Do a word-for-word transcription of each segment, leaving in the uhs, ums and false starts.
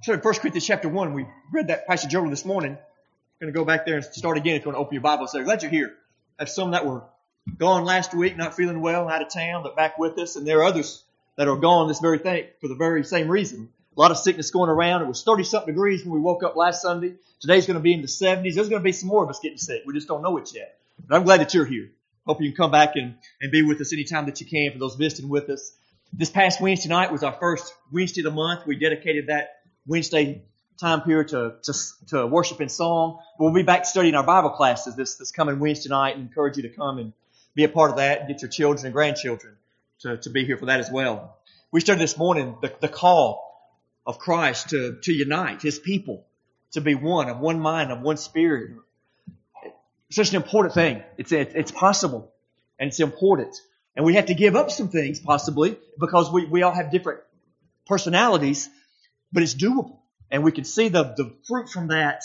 So in First Corinthians chapter one, we read that passage over this morning. I'm going to go back there and start again if you want to open your Bible. So glad you're here. I have some that were gone last week, not feeling well, out of town, but back with us. And there are others that are gone this very thing for the very same reason. A lot of sickness going around. It was thirty-something degrees when we woke up last Sunday. Today's going to be in the seventies. There's going to be some more of us getting sick. We just don't know it yet. But I'm glad that you're here. Hope you can come back and, and be with us anytime that you can for those visiting with us. This past Wednesday night was our first Wednesday of the month. We dedicated that Wednesday time period to, to, to worship and song. We'll be back studying our Bible classes this, this coming Wednesday night, and encourage you to come and be a part of that and get your children and grandchildren to, to be here for that as well. We studied this morning the, the call of Christ to, to unite His people, to be one, of one mind, of one spirit. It's such an important thing. It's, it's possible, and it's important. And we have to give up some things, possibly, because we, we all have different personalities, but it's doable. And we can see the, the fruit from that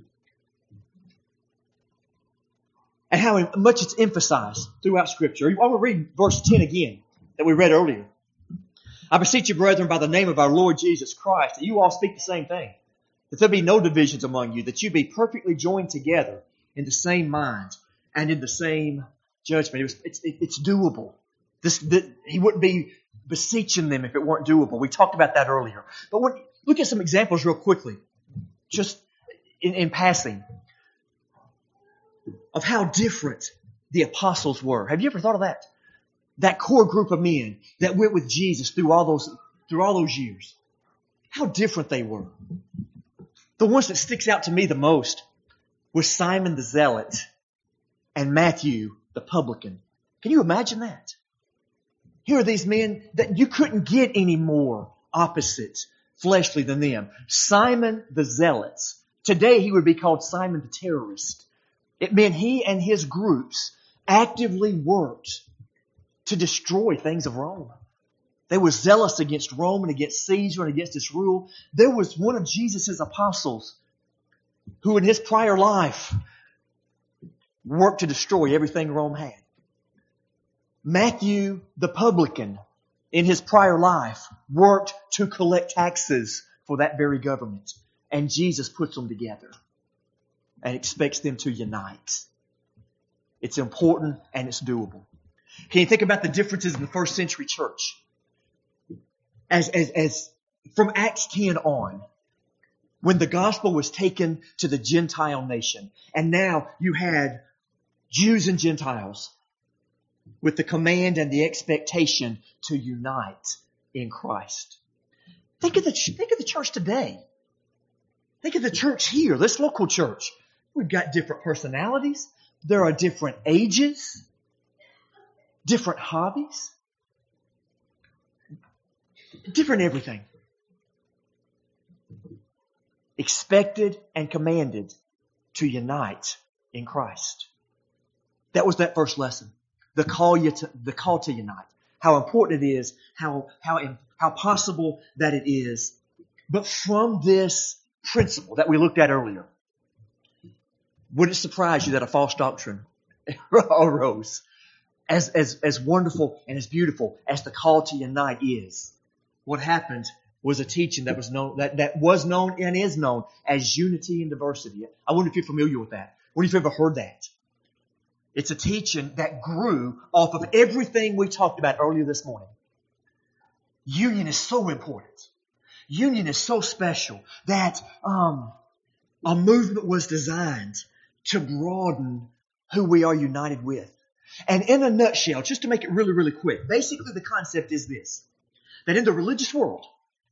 and how much it's emphasized throughout Scripture. I want to read verse ten again that we read earlier. I beseech you, brethren, by the name of our Lord Jesus Christ, that you all speak the same thing, that there be no divisions among you, that you be perfectly joined together in the same mind and in the same judgment. It was, it's, it's doable. This, the, he wouldn't be beseeching them if it weren't doable. We talked about that earlier. But what, look at some examples real quickly, just in, in passing, of how different the apostles were. Have you ever thought of that? That core group of men that went with Jesus through all those through all those years. How different they were. The ones that sticks out to me the most was Simon the Zealot and Matthew the publican. Can you imagine that? Here are these men that you couldn't get any more opposite, fleshly than them. Simon the Zealot. Today he would be called Simon the Terrorist. It meant he and his groups actively worked to destroy things of Rome. They were zealous against Rome and against Caesar and against its rule. There was one of Jesus' apostles who in his prior life worked to destroy everything Rome had. Matthew the publican in his prior life worked to collect taxes for that very government. And Jesus puts them together and expects them to unite. It's important and it's doable. Can you think about the differences in the first century church? As, as, as from Acts ten on, when the gospel was taken to the Gentile nation, and now you had Jews and Gentiles with the command and the expectation to unite in Christ. Think of the, think of the church today. Think of the church here, this local church. We've got different personalities. There are different ages, different hobbies, different everything. Expected and commanded to unite in Christ. That was that first lesson. The call you to, the call to unite. How important it is, how, how, how possible that it is. But from this principle that we looked at earlier, would it surprise you that a false doctrine arose? As, as, as wonderful and as beautiful as the call to unite is, what happened was a teaching that was known, that, that was known and is known as unity and diversity. I wonder if you're familiar with that. I wonder if you've ever heard that. It's a teaching that grew off of everything we talked about earlier this morning. Union is so important. Union is so special that um, a movement was designed to broaden who we are united with. And in a nutshell, just to make it really, really quick, basically the concept is this, that in the religious world,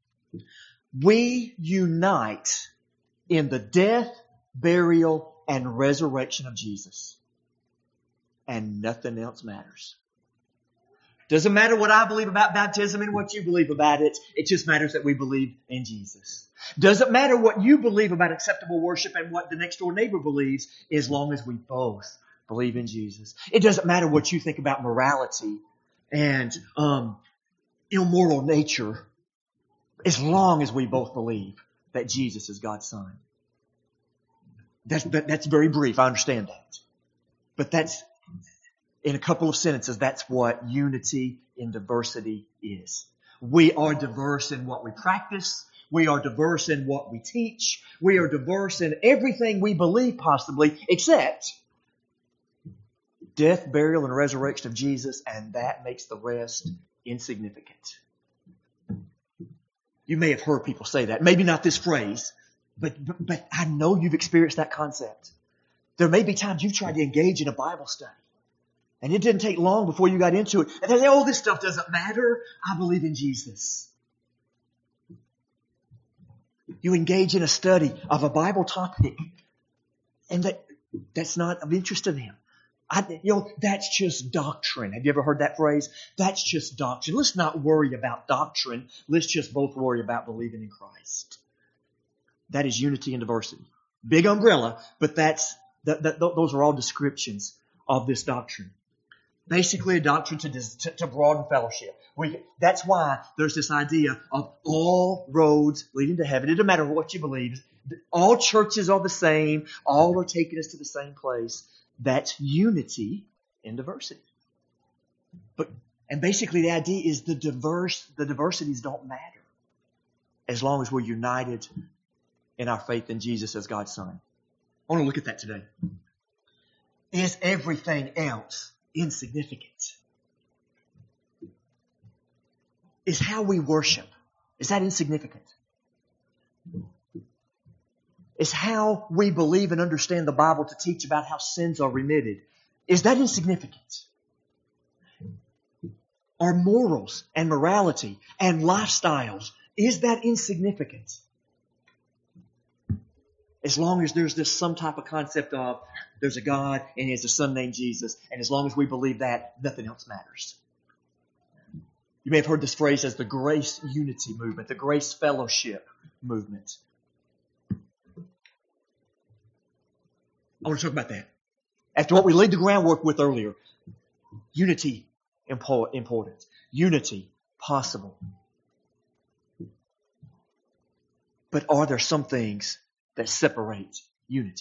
we unite in the death, burial, and resurrection of Jesus. And nothing else matters. Doesn't matter what I believe about baptism and what you believe about it. It just matters that we believe in Jesus. Doesn't matter what you believe about acceptable worship and what the next door neighbor believes, as long as we both believe in Jesus. It doesn't matter what you think about morality and um, immoral nature, as long as we both believe that Jesus is God's Son. That's, that, that's very brief. I understand that. But that's, in a couple of sentences, that's what unity in diversity is. We are diverse in what we practice. We are diverse in what we teach. We are diverse in everything we believe possibly, except death, burial, and resurrection of Jesus, and that makes the rest insignificant. You may have heard people say that. Maybe not this phrase, but, but, but I know you've experienced that concept. There may be times you've tried to engage in a Bible study, and it didn't take long before you got into it. And they say, oh, this stuff doesn't matter. I believe in Jesus. You engage in a study of a Bible topic, and that that's not of interest to them. I, you know, that's just doctrine. Have you ever heard that phrase? That's just doctrine. Let's not worry about doctrine. Let's just both worry about believing in Christ. That is unity and diversity. Big umbrella, but that's that, that, those are all descriptions of this doctrine. Basically, a doctrine to, to, to broaden fellowship. We, that's why there's this idea of all roads leading to heaven. It doesn't matter what you believe. All churches are the same. All are taking us to the same place. That's unity in diversity. But and basically the idea is the diverse the diversities don't matter as long as we're united in our faith in Jesus as God's Son. I want to look at that today. Is everything else insignificant? Is how we worship, is that insignificant? Is how we believe and understand the Bible to teach about how sins are remitted, is that insignificant? Are morals and morality and lifestyles, is that insignificant? As long as there's this some type of concept of there's a God and He has a Son named Jesus, and as long as we believe that, nothing else matters. You may have heard this phrase as the grace unity movement, the grace fellowship movement. I want to talk about that. After what we laid the groundwork with earlier, unity important, unity possible. But are there some things that separate unity?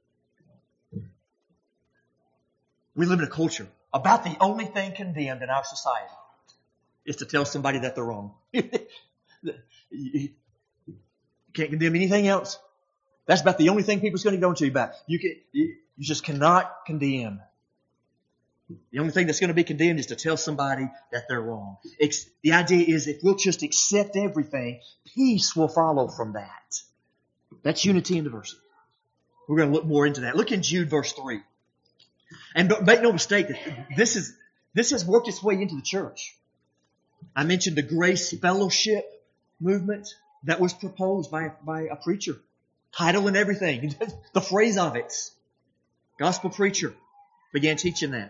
We live in a culture about the only thing condemned in our society is to tell somebody that they're wrong. You can't condemn anything else. That's about the only thing people's going to go to you about. You can, you, you just cannot condemn. The only thing that's going to be condemned is to tell somebody that they're wrong. It's, the idea is if we'll just accept everything, peace will follow from that. That's unity and diversity. We're going to look more into that. Look in Jude verse three. And make no mistake, this is this has worked its way into the church. I mentioned the Grace Fellowship movement that was proposed by, by a preacher. Title and everything. The phrase of it. Gospel preacher began teaching that.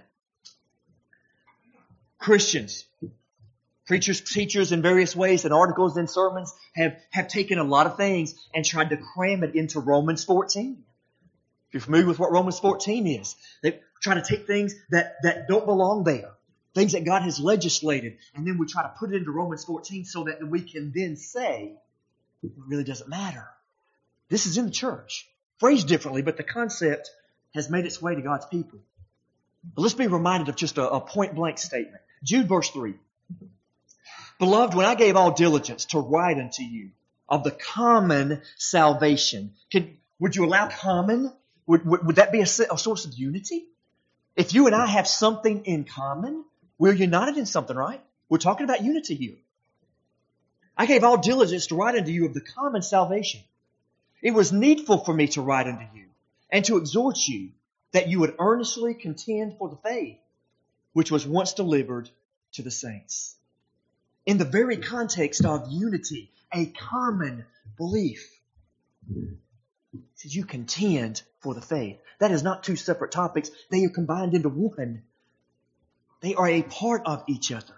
Christians, preachers, teachers in various ways and articles and sermons have, have taken a lot of things and tried to cram it into Romans fourteen. If you're familiar with what Romans fourteen is, they try to take things that, that don't belong there. Things that God has legislated. And then we try to put it into Romans fourteen so that we can then say it really doesn't matter. This is in the church. Phrased differently, but the concept has made its way to God's people. But let's be reminded of just a, a point-blank statement. Jude verse three. Beloved, when I gave all diligence to write unto you of the common salvation. Can, would you allow common? Would, would, would that be a, a source of unity? If you and I have something in common, we're united in something, right? We're talking about unity here. I gave all diligence to write unto you of the common salvation. It was needful for me to write unto you and to exhort you that you would earnestly contend for the faith which was once delivered to the saints. In the very context of unity, a common belief. It says you contend for the faith. That is not two separate topics. They are combined into one. They are a part of each other.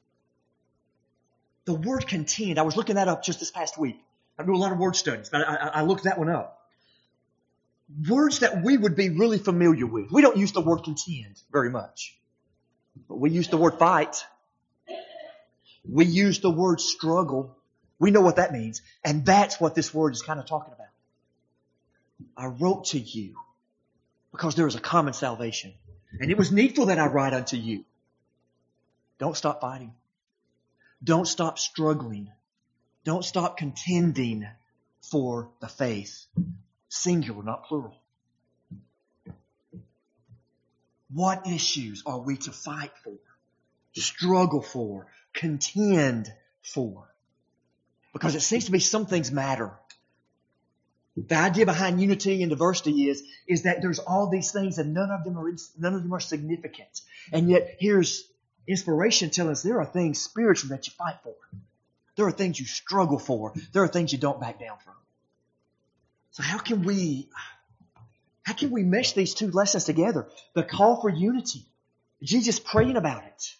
The word contend, I was looking that up just this past week. I do a lot of word studies, but I, I, I looked that one up. Words that we would be really familiar with. We don't use the word contend very much. But we use the word fight. We use the word struggle. We know what that means. And that's what this word is kind of talking about. I wrote to you because there is a common salvation. And it was needful that I write unto you. Don't stop fighting. Don't stop struggling. Don't stop contending for the faith. Singular, not plural. What issues are we to fight for, struggle for, contend for? Because it seems to be some things matter. The idea behind unity and diversity is, is that there's all these things and none of them are none of them are significant. And yet here's inspiration telling us there are things spiritually that you fight for. There are things you struggle for. There are things you don't back down from. So how can we how can we mesh these two lessons together? The call for unity. Jesus praying about it.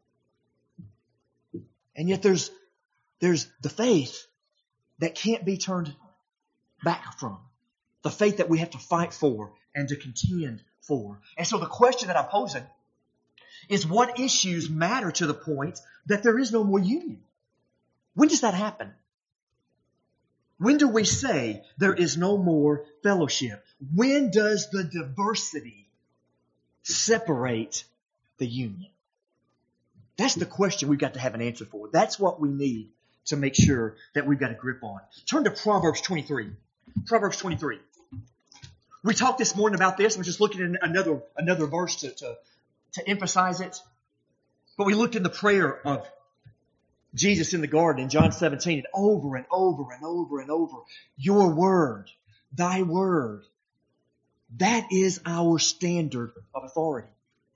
And yet there's there's the faith that can't be turned back from. The faith that we have to fight for and to contend for. And so the question that I'm posing is, what issues matter to the point that there is no more union? When does that happen? When do we say there is no more fellowship? When does the diversity separate the union? That's the question we've got to have an answer for. That's what we need to make sure that we've got a grip on. Turn to Proverbs twenty-three. Proverbs twenty-three. We talked this morning about this. We're just looking at another, another verse to, to, to emphasize it. But we looked in the prayer of Jesus in the garden in John seventeen, and over and over and over and over, your word, thy word, that is our standard of authority.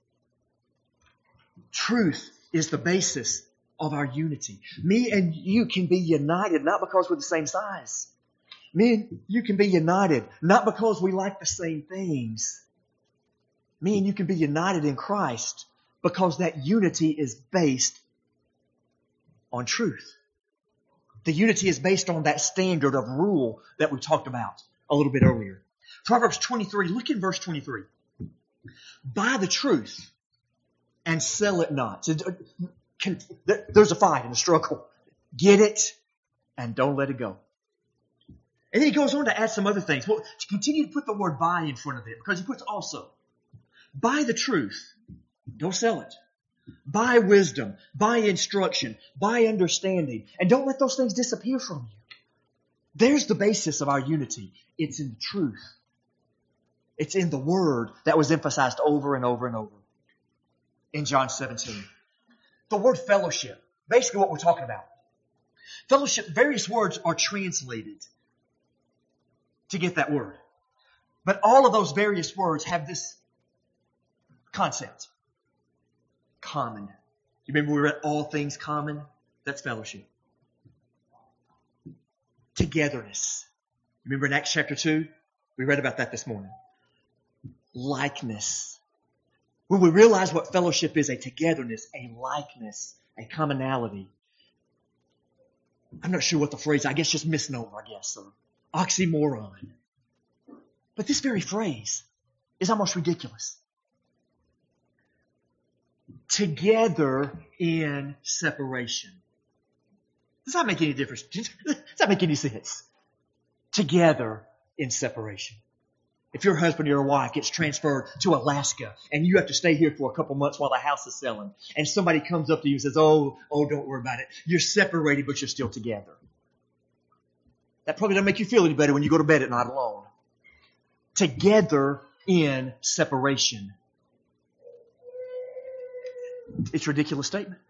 Truth is the basis of our unity. Me and you can be united not because we're the same size. Me and you can be united not because we like the same things. Me and you can be united in Christ because that unity is based on truth. The unity is based on that standard of rule that we talked about a little bit earlier. Proverbs twenty-three, look in verse twenty-three. Buy the truth and sell it not. There's a fight and a struggle. Get it and don't let it go. And then he goes on to add some other things. Well, continue to put the word buy in front of it, because he puts also. Buy the truth. Don't sell it. Buy wisdom. Buy instruction. Buy understanding. And don't let those things disappear from you. There's the basis of our unity. It's in the truth. It's in the word that was emphasized over and over and over in John seventeen. The word fellowship. Basically what we're talking about. Fellowship, various words are translated to get that word. But all of those various words have this concept. Common. You remember we read all things common? That's fellowship. Togetherness. Remember in Acts chapter two? We read about that this morning. Likeness. When we realize what fellowship is, a togetherness, a likeness, a commonality. I'm not sure what the phrase, I guess just misnomer, I guess, or oxymoron. But this very phrase is almost ridiculous. Together in separation. Does that make any difference? Does that make any sense? Together in separation. If your husband or your wife gets transferred to Alaska and you have to stay here for a couple months while the house is selling, and somebody comes up to you and says, oh, oh, don't worry about it. You're separated, but you're still together. That probably doesn't make you feel any better when you go to bed at night alone. Together in separation. It's a ridiculous statement.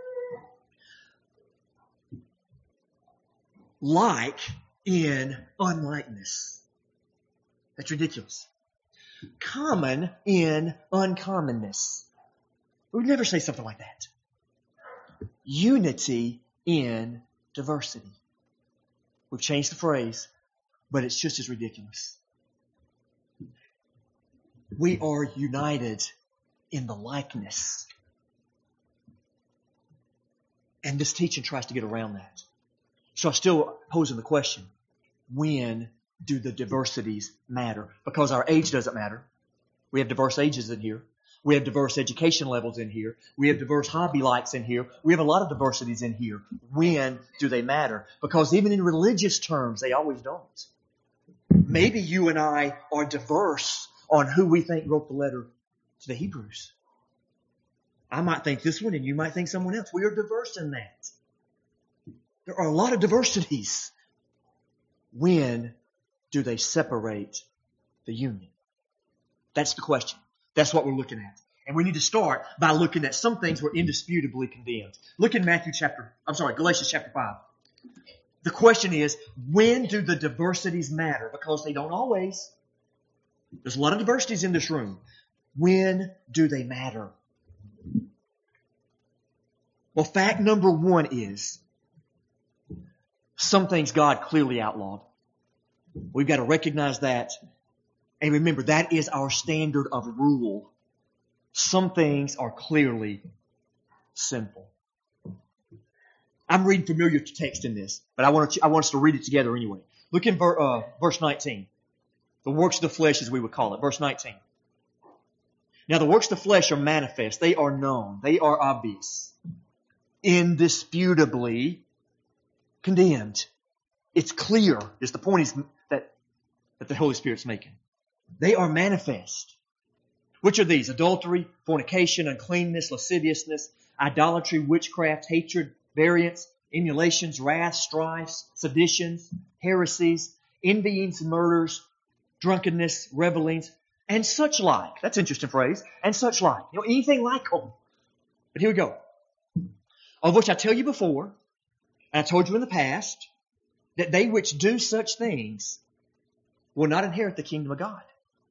Like in unlikeness. That's ridiculous. Common in uncommonness. We would never say something like that. Unity in diversity. We've changed the phrase, but it's just as ridiculous. We are united in the likeness. And this teaching tries to get around that. So I'm still posing the question, when do the diversities matter? Because our age doesn't matter. We have diverse ages in here. We have diverse education levels in here. We have diverse hobby likes in here. We have a lot of diversities in here. When do they matter? Because even in religious terms, they always don't. Maybe you and I are diverse on who we think wrote the letter to the Hebrews. I might think this one and you might think someone else. We are diverse in that. There are a lot of diversities. When do they separate the union? That's the question. That's what we're looking at. And we need to start by looking at some things were indisputably condemned. Look in Matthew chapter, I'm sorry, Galatians chapter five. The question is, when do the diversities matter? Because they don't always. There's a lot of diversities in this room. When do they matter? Well, fact number one is some things God clearly outlawed. We've got to recognize that. And remember, that is our standard of rule. Some things are clearly sinful. I'm reading familiar text in this, but I want, to, I want us to read it together anyway. Look in ver, uh, verse nineteen. The works of the flesh, as we would call it. Verse nineteen. Now the works of the flesh are manifest. They are known. They are obvious. Indisputably condemned. It's clear. Is the point is that, that the Holy Spirit's making. They are manifest. Which are these? Adultery, fornication, uncleanness, lasciviousness, idolatry, witchcraft, hatred, variance, emulations, wrath, strifes, seditions, heresies, envyings, murders, drunkenness, revelings, and such like. That's an interesting phrase. And such like. You know, anything like them. But here we go. Of which I tell you before, and I told you in the past, that they which do such things will not inherit the kingdom of God.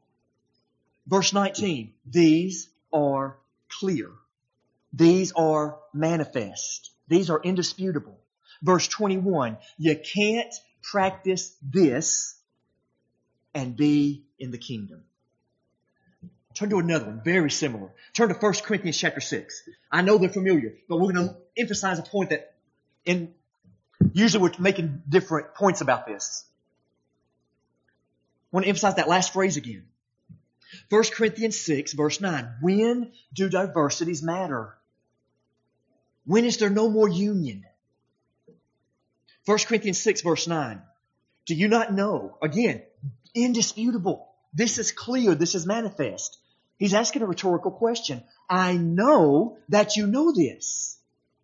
Verse nineteen, these are clear. These are manifest. These are indisputable. Verse twenty-one, you can't practice this and be in the kingdom. Turn to another one, very similar. Turn to First Corinthians chapter six. I know they're familiar, but we're going to emphasize a point that in usually we're making different points about this. I want to emphasize that last phrase again. First Corinthians six, verse nine. When do diversities matter? When is there no more union? First Corinthians six, verse nine. Do you not know? Again, indisputable. This is clear. This is manifest. He's asking a rhetorical question. I know that you know this.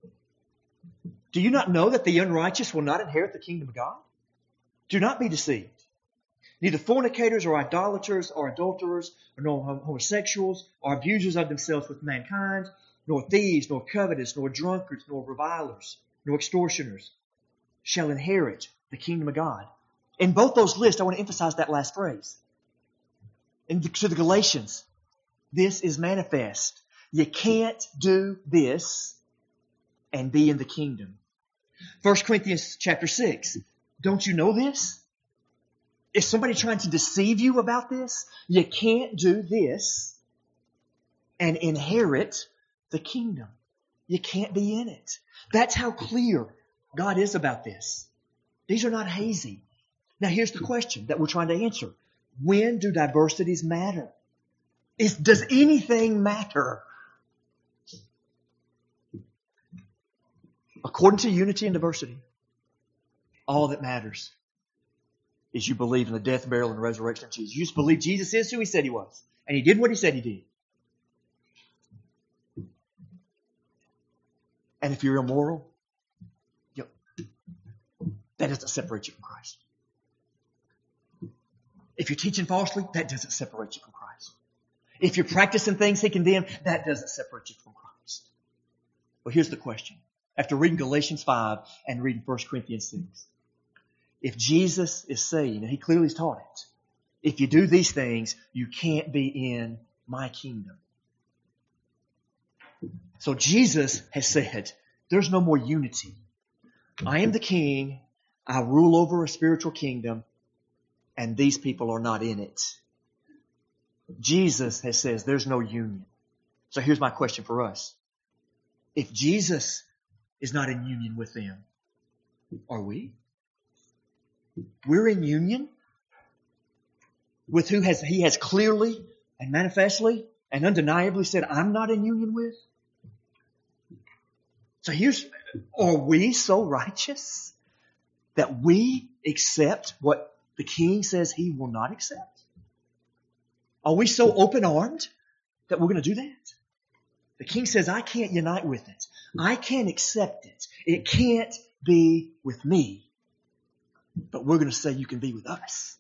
Do you not know that the unrighteous will not inherit the kingdom of God? Do not be deceived. Neither fornicators or idolaters or adulterers nor homosexuals or abusers of themselves with mankind, nor thieves, nor covetous, nor drunkards, nor revilers, nor extortioners shall inherit the kingdom of God. In both those lists, I want to emphasize that last phrase. In the, to the Galatians, this is manifest. You can't do this and be in the kingdom. First Corinthians chapter six. Don't you know this? Is somebody trying to deceive you about this? You can't do this and inherit the kingdom. You can't be in it. That's how clear God is about this. These are not hazy. Now here's the question that we're trying to answer. When do diversities matter? Is, does anything matter? According to unity and diversity, all that matters is you believe in the death, burial, and resurrection of Jesus. You just believe Jesus is who He said He was. And He did what He said He did. And if you're immoral, you know, that doesn't separate you from Christ. If you're teaching falsely, that doesn't separate you from Christ. If you're practicing things He condemned, that doesn't separate you from Christ. Well, here's the question. After reading Galatians five and reading First Corinthians six, if Jesus is saying, and He clearly has taught it, if you do these things, you can't be in my kingdom. So Jesus has said, there's no more unity. I am the king. I rule over a spiritual kingdom, and these people are not in it. Jesus has said there's no union. So here's my question for us. If Jesus is not in union with them, are we? We're in union with who has He has clearly and manifestly and undeniably said, I'm not in union with. So here's, are we so righteous that we accept what the King says He will not accept? Are we so open-armed that we're going to do that? The King says, I can't unite with it. I can't accept it. It can't be with me, but we're going to say you can be with us.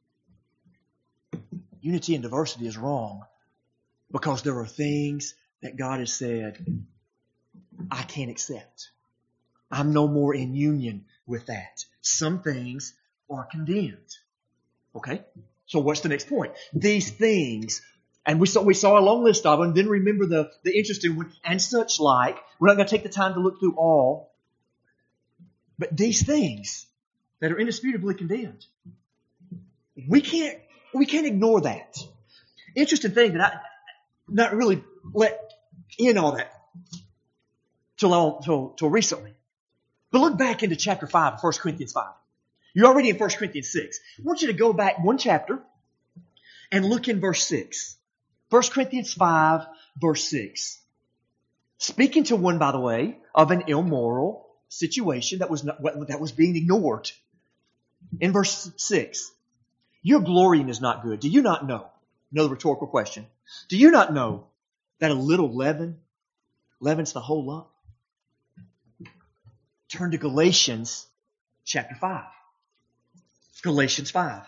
Unity and diversity is wrong because there are things that God has said, I can't accept. I'm no more in union with that. Some things are condemned. Okay? So what's the next point? These things, and we saw we saw a long list of them, then remember the, the interesting one, and such like. We're not going to take the time to look through all. But these things that are indisputably condemned, we can't we can't ignore that. Interesting thing that I not really let in all that till till, till recently. But look back into chapter five of First Corinthians five. You're already in First Corinthians six. I want you to go back one chapter and look in verse six. First Corinthians five, verse six. Speaking to one, by the way, of an immoral situation that was not, that was being ignored. In verse six, your glorying is not good. Do you not know? Another rhetorical question. Do you not know that a little leaven leavens the whole lump? Turn to Galatians chapter five. Galatians five.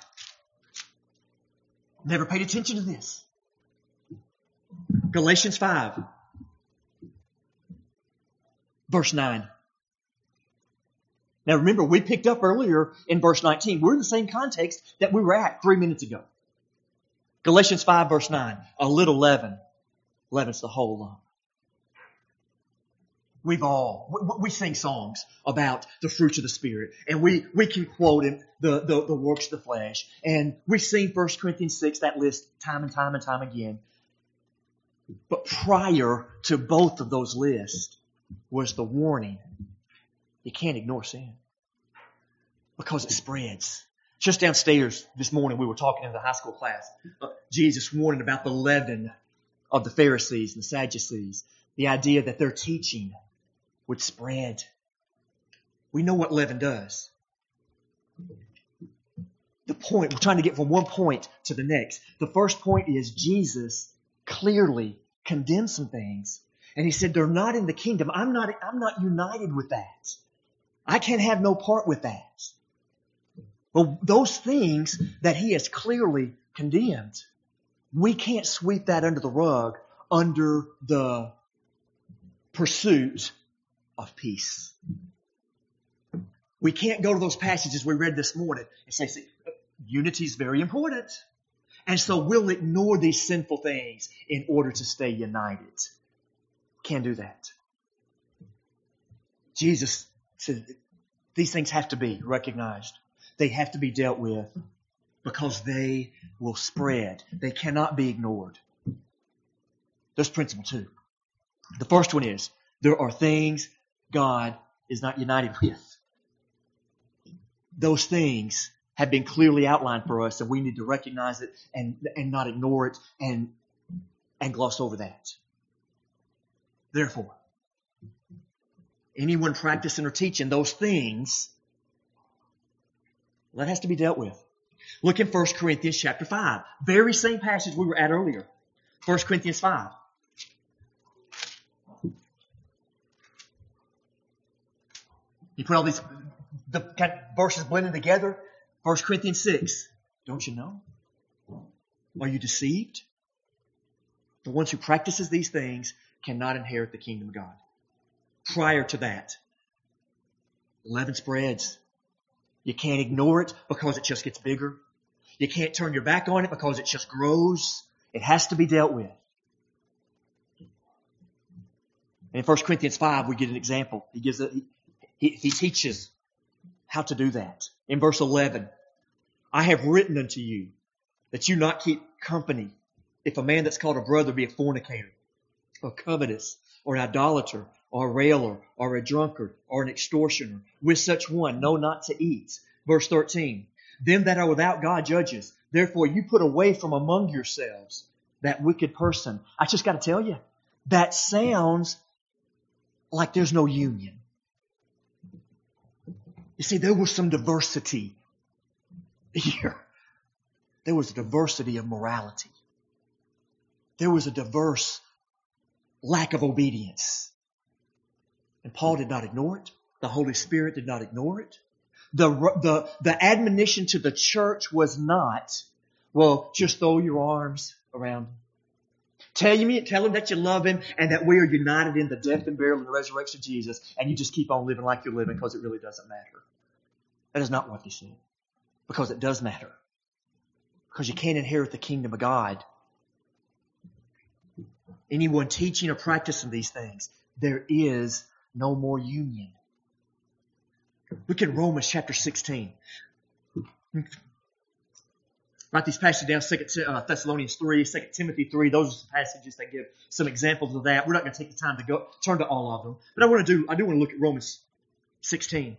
Never paid attention to this. Galatians five. Verse nine. Now remember, we picked up earlier in verse nineteen. We're in the same context that we were at three minutes ago. Galatians five, verse nine. A little leaven leavens the whole lump. We've all, we, we sing songs about the fruits of the Spirit, and we, we can quote him, the, the, the works of the flesh. And we've seen First Corinthians six, that list, time and time and time again. But prior to both of those lists was the warning. You can't ignore sin because it spreads. Just downstairs this morning, we were talking in the high school class. Uh, Jesus warning about the leaven of the Pharisees and the Sadducees. The idea that their teaching would spread. We know what leaven does. The point, we're trying to get from one point to the next. The first point is Jesus clearly condemned some things. And he said, they're not in the kingdom. I'm not, I'm not united with that. I can't have no part with that. Well, those things that he has clearly condemned, we can't sweep that under the rug under the pursuit of peace. We can't go to those passages we read this morning and say, see, unity is very important. And so we'll ignore these sinful things in order to stay united. Can't do that. Jesus said these things have to be recognized. They have to be dealt with because they will spread. They cannot be ignored. There's principle two. The first one is there are things God is not united with. Those things have been clearly outlined for us, and we need to recognize it and, and not ignore it and, and gloss over that. Therefore, anyone practicing or teaching those things, that has to be dealt with. Look in First Corinthians chapter five. Very same passage we were at earlier. First Corinthians five. You put all these the kind of verses blended together. First Corinthians six. Don't you know? Are you deceived? The ones who practices these things cannot inherit the kingdom of God. Prior to that, leaven spreads. You can't ignore it because it just gets bigger. You can't turn your back on it because it just grows. It has to be dealt with. And in First Corinthians five, we get an example. He gives a, he, he teaches how to do that. In verse eleven, I have written unto you that you not keep company if a man that's called a brother be a fornicator, or covetous, or an idolater, or a railer, or a drunkard, or an extortioner. With such one, know not to eat. Verse thirteen, them that are without God judges. Therefore you put away from among yourselves that wicked person. I just got to tell you, that sounds like there's no union. You see, there was some diversity here. There was a diversity of morality. There was a diverse lack of obedience. And Paul did not ignore it. The Holy Spirit did not ignore it. The, the, the admonition to the church was not, well, just throw your arms around him. Tell him, tell him that you love him and that we are united in the death and burial and the resurrection of Jesus, and you just keep on living like you're living because it really doesn't matter. That is not what he said. Because it does matter. Because you can't inherit the kingdom of God. Anyone teaching or practicing these things, there is no more union. Look at Romans chapter sixteen. Write these passages down, Second Thessalonians three, Second Timothy three. Those are some passages that give some examples of that. We're not going to take the time to go turn to all of them. But I want to do, I do want to look at Romans sixteen.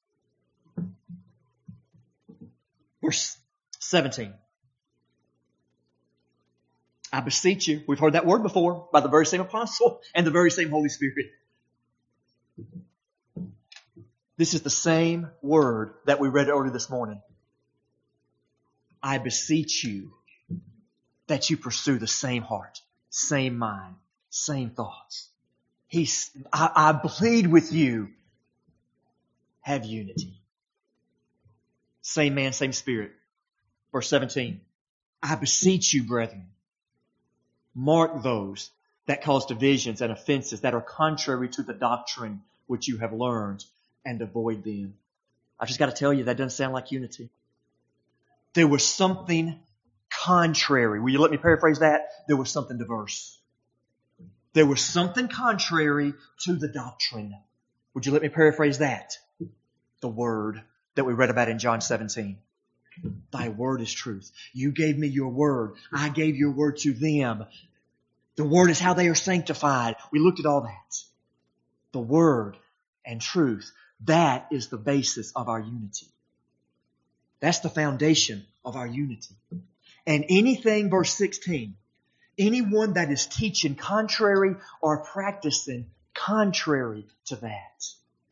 Verse seventeen. I beseech you, we've heard that word before, by the very same apostle and the very same Holy Spirit. This is the same word that we read earlier this morning. I beseech you that you pursue the same heart, same mind, same thoughts. He's, I, I plead with you, have unity. Same man, same spirit. Verse seventeen. I beseech you, brethren, mark those that cause divisions and offenses that are contrary to the doctrine which you have learned, and avoid them. I just got to tell you, that doesn't sound like unity. There was something contrary. Will you let me paraphrase that? There was something diverse. There was something contrary to the doctrine. Would you let me paraphrase that? The word that we read about in John seventeen. Thy word is truth. You gave me your word. I gave your word to them. The word is how they are sanctified. We looked at all that. The word and truth. That is the basis of our unity. That's the foundation of our unity. And anything, verse sixteen, anyone that is teaching contrary or practicing contrary to that,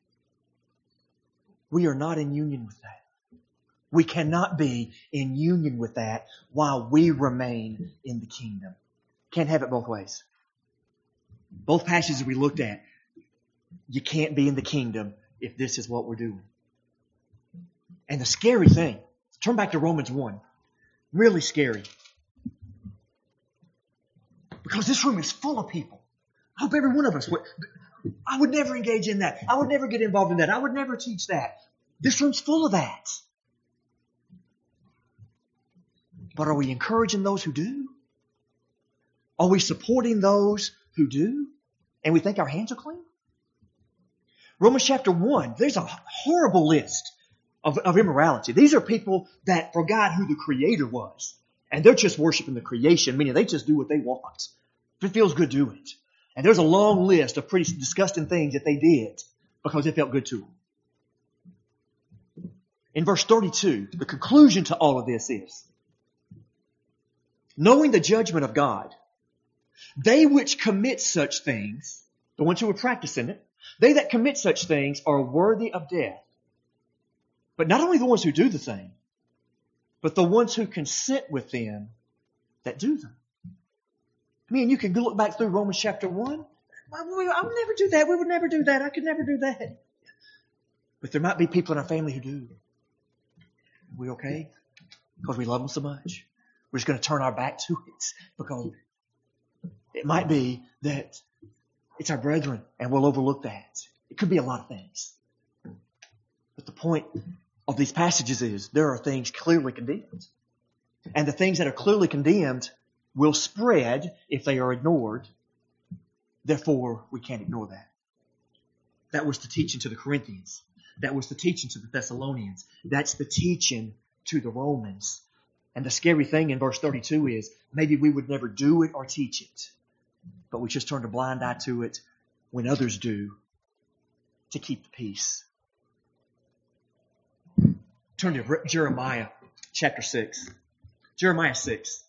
we are not in union with that. We cannot be in union with that while we remain in the kingdom. Can't have it both ways. Both passages we looked at, you can't be in the kingdom if this is what we're doing. And the scary thing, turn back to Romans one. Really scary. Because this room is full of people. I hope every one of us would. I would never engage in that. I would never get involved in that. I would never teach that. This room's full of that. But are we encouraging those who do? Are we supporting those who do? And we think our hands are clean? Romans chapter one, there's a horrible list of, of immorality. These are people that forgot who the Creator was. And they're just worshiping the creation, meaning they just do what they want. If it feels good, do it. And there's a long list of pretty disgusting things that they did because it felt good to them. In verse thirty-two, the conclusion to all of this is, knowing the judgment of God, they which commit such things, the ones who are practicing it, they that commit such things are worthy of death. But not only the ones who do the thing, but the ones who consent with them that do them. I mean, you can look back through Romans chapter one. I would never do that. We would never do that. I could never do that. But there might be people in our family who do. Are we okay? Because we love them so much. We're just going to turn our back to it because it might be that it's our brethren and we'll overlook that. It could be a lot of things. But the point of these passages is there are things clearly condemned. And the things that are clearly condemned will spread if they are ignored. Therefore, we can't ignore that. That was the teaching to the Corinthians. That was the teaching to the Thessalonians. That's the teaching to the Romans. And the scary thing in verse thirty-two is maybe we would never do it or teach it. But we just turn a blind eye to it when others do to keep the peace. Turn to Jeremiah chapter six. Jeremiah six.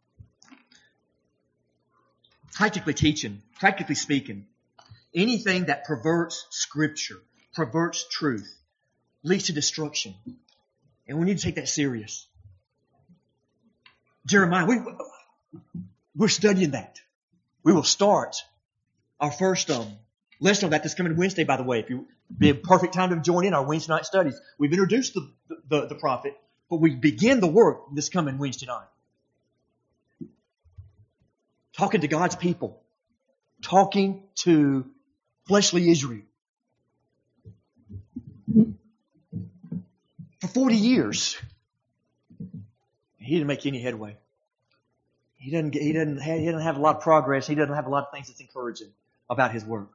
Practically teaching, practically speaking, anything that perverts Scripture, perverts truth, leads to destruction. And we need to take that serious. Jeremiah, we, we're studying that. We will start our first um, lesson on that this coming Wednesday, by the way. If you Be a perfect time to join in our Wednesday night studies. We've introduced the, the, the prophet, but we begin the work this coming Wednesday night. Talking to God's people. Talking to fleshly Israel. For forty years, he didn't make any headway. He doesn't, get, he, doesn't have, he doesn't have a lot of progress. He doesn't have a lot of things that's encouraging about his work.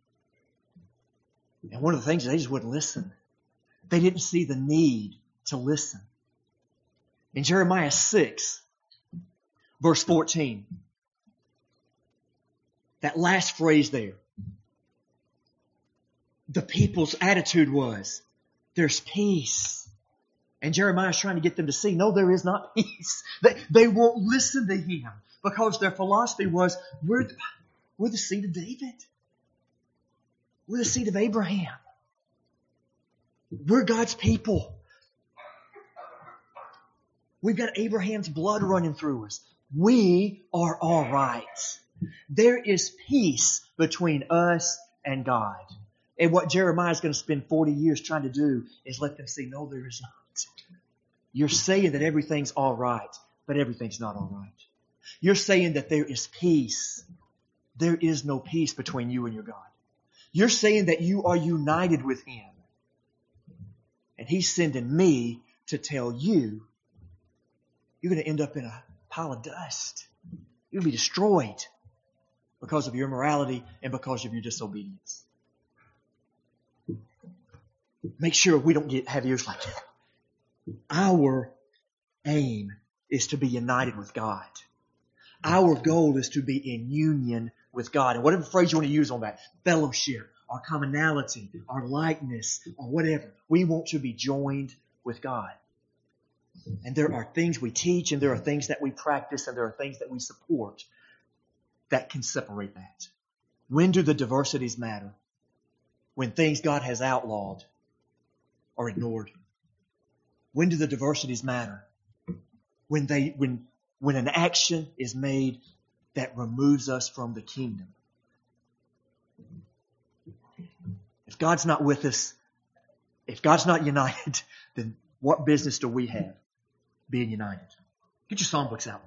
And one of the things is they just wouldn't listen. They didn't see the need to listen. In Jeremiah six, verse fourteen, that last phrase there, the people's attitude was, there's peace. And Jeremiah is trying to get them to see, no, there is not peace. They, they won't listen to him because their philosophy was, we're the, we're the seed of David. We're the seed of Abraham. We're God's people. We've got Abraham's blood running through us. We are all right. There is peace between us and God. And what Jeremiah is going to spend forty years trying to do is let them see, no, there is not. You're saying that everything's all right, but everything's not all right. You're saying that there is peace. There is no peace between you and your God. You're saying that you are united with Him. And He's sending me to tell you, you're going to end up in a pile of dust. You'll be destroyed because of your immorality and because of your disobedience. Make sure we don't get have ears like that. Our aim is to be united with God. Our goal is to be in union with God. And whatever phrase you want to use on that, fellowship, our commonality, our likeness, or whatever, we want to be joined with God. And there are things we teach, and there are things that we practice, and there are things that we support that can separate that. When do the diversities matter? When things God has outlawed are ignored. When do the diversities matter? When they, when, when an action is made that removes us from the kingdom. If God's not with us, if God's not united, then what business do we have being united? Get your songbooks out.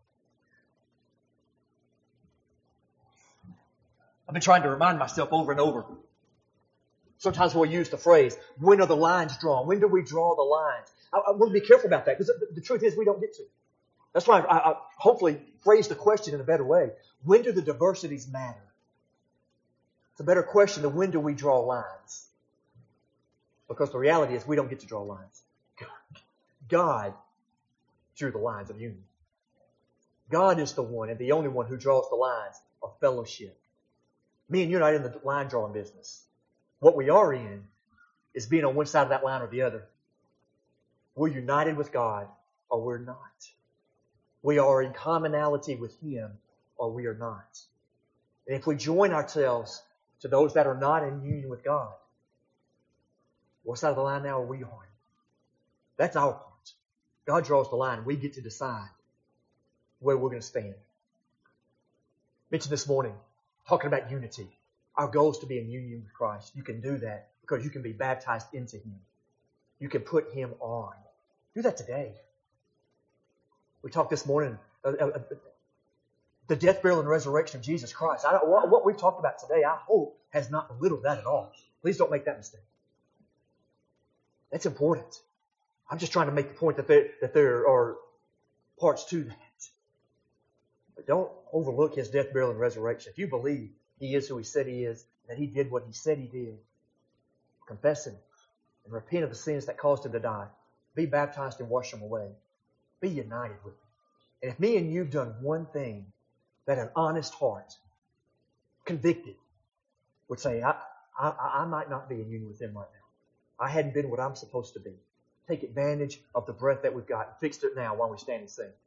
I've been trying to remind myself over and over. Sometimes we'll use the phrase, when are the lines drawn? When do we draw the lines? I, I want to be careful about that because the, the truth is we don't get to. That's why I, I hopefully phrase the question in a better way. When do the diversities matter? It's a better question than when do we draw lines? Because the reality is we don't get to draw lines. God drew the lines of union. God is the one and the only one who draws the lines of fellowship. Me and you are not in the line drawing business. What we are in is being on one side of that line or the other. We're united with God or we're not. We are in commonality with Him or we are not. And if we join ourselves to those that are not in union with God, what side of the line now are we on? That's our part. God draws the line. We get to decide where we're going to stand. Mentioned this morning, talking about unity. Our goal is to be in union with Christ. You can do that because you can be baptized into Him. You can put Him on. Do that today. We talked this morning, uh, uh, the death, burial, and resurrection of Jesus Christ. I don't, what, what we've talked about today, I hope, has not belittled that at all. Please don't make that mistake. That's important. I'm just trying to make the point that there, that there are parts to that. But don't overlook His death, burial, and resurrection. If you believe He is who He said He is, that He did what He said He did, confess Him and repent of the sins that caused Him to die. Be baptized and wash them away. Be united with Him. And if me and you've done one thing that an honest heart, convicted, would say, I, I, I might not be in union with Him right now. I hadn't been what I'm supposed to be. Take advantage of the breath that we've got and fix it now while we stand and sing.